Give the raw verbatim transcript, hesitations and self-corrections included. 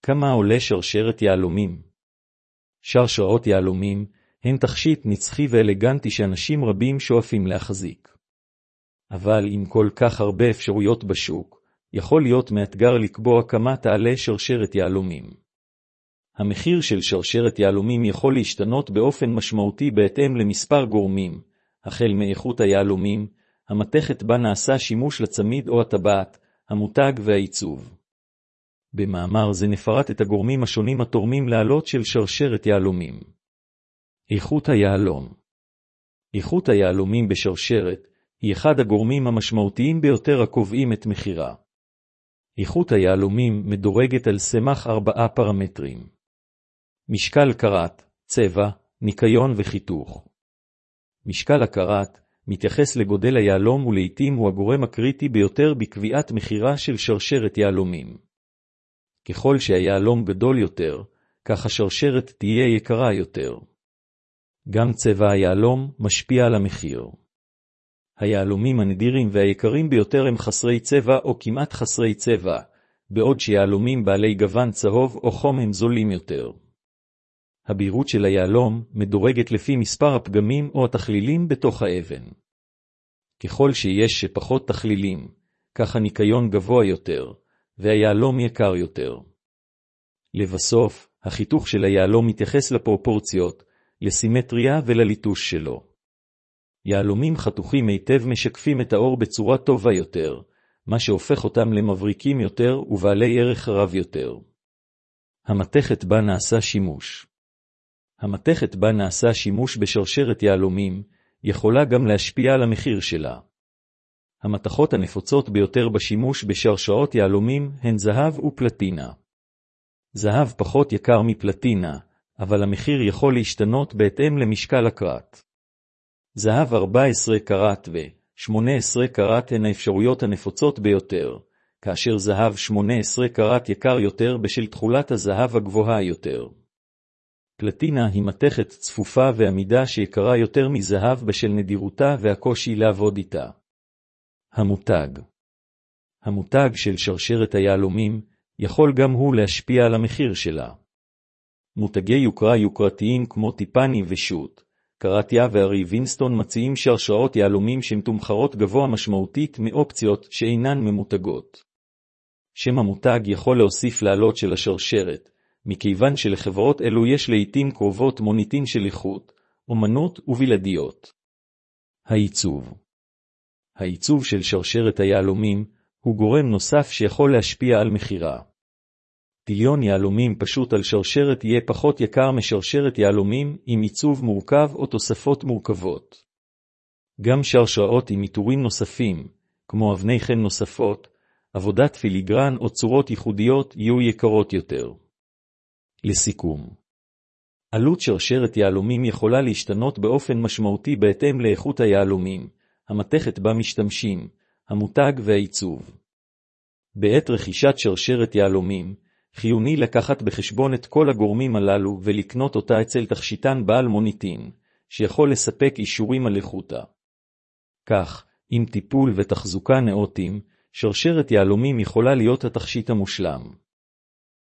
כמה עולה שרשרת יהלומים? שרשראות יהלומים הן תכשיט נצחי ואלגנטי שאנשים רבים שואפים להחזיק. אבל עם כל כך הרבה אפשרויות בשוק, יכול להיות מאתגר לקבוע כמה תעלה שרשרת יהלומים. המחיר של שרשרת יהלומים יכול להשתנות באופן משמעותי בהתאם למספר גורמים, החל מאיכות היהלומים, המתכת בה נעשה שימוש לצמיד או הטבעת, המותג והעיצוב. במאמר זה נפרט את הגורמים השונים התורמים לעלות של שרשרת יהלומים. איכות היהלום. איכות היהלומים בשרשרת היא אחד הגורמים המשמעותיים ביותר הקובעים את מחירה. איכות היהלומים מדורגת על סמך ארבעה פרמטרים. משקל קרת, צבע, ניקיון וחיתוך. משקל הקרת מתייחס לגודל היהלום ולעיתים הוא הגורם הקריטי ביותר בקביעת מחירה של שרשרת יהלומים. ככל שהיהלום גדול יותר, כך השרשרת תהיה יקרה יותר. גם צבע היהלום משפיע על המחיר. היהלומים הנדירים והיקרים ביותר הם חסרי צבע או כמעט חסרי צבע, בעוד שיהלומים בעלי גוון צהוב או חום הם זולים יותר. הבהירות של היהלום מדורגת לפי מספר הפגמים או התכלילים בתוך האבן. ככל שיש שפחות תכלילים, כך הניקיון גבוה יותר, והיהלום יקר יותר. לבסוף, החיתוך של היהלום מתייחס לפרופורציות, לסימטריה ולליטוש שלו. יהלומים חתוכים היטב משקפים את האור בצורה טובה יותר, מה שהופך אותם למבריקים יותר ובעלי ערך רב יותר. המתכת בה נעשה שימוש. המתכת בה נעשה שימוש בשרשרת יהלומים, יכולה גם להשפיע על המחיר שלה. המתכות הנפוצות ביותר בשימוש בשרשרות יהלומים הן זהב ופלטינה. זהב פחות יקר מפלטינה, אבל המחיר יכול להשתנות בהתאם למשקל הקרת. זהב ארבע עשרה קרת ו-שמונה עשרה קרת הן האפשרויות הנפוצות ביותר, כאשר זהב שמונה עשרה קרת יקר יותר בשל תכולת הזהב הגבוהה יותר. פלטינה היא מתכת צפופה ועמידה שיקרה יותר מזהב בשל נדירותה והקושי לעבוד איתה. המותג. המותג של שרשרת היהלומים יכול גם הוא להשפיע על המחיר שלה. מותגי יוקרה יוקרתיים כמו טיפני ושוט, קרטיה והרי וינסטון מציעים שרשרות יהלומים שמתומחרות גבוה משמעותית מאופציות שאינן ממותגות. שם המותג יכול להוסיף לעלות של השרשרת, מכיוון שלחברות אלו יש לעתים קרובות מוניטין של איכות, אומנות ובלעדיות. העיצוב. העיצוב של שרשרת היהלומים הוא גורם נוסף שיכול להשפיע על מחירה. טיליון יהלומים פשוט על שרשרת יהיה פחות יקר משרשרת יהלומים עם עיצוב מורכב או תוספות מורכבות. גם שרשרות עם עיטורים נוספים, כמו אבני חן נוספות, עבודת פיליגרן או צורות ייחודיות יהיו יקרות יותר. לסיכום, עלות שרשרת יהלומים יכולה להשתנות באופן משמעותי בהתאם לאיכות היהלומים, המתכת בה משתמשים, המותג והעיצוב. בעת רכישת שרשרת יהלומים, חיוני לקחת בחשבון את כל הגורמים הללו ולקנות אותה אצל תכשיטן בעל מוניטין, שיכול לספק אישורים על איכותה. כך, עם טיפול ותחזוקה נאותים, שרשרת יהלומים יכולה להיות התכשיט המושלם.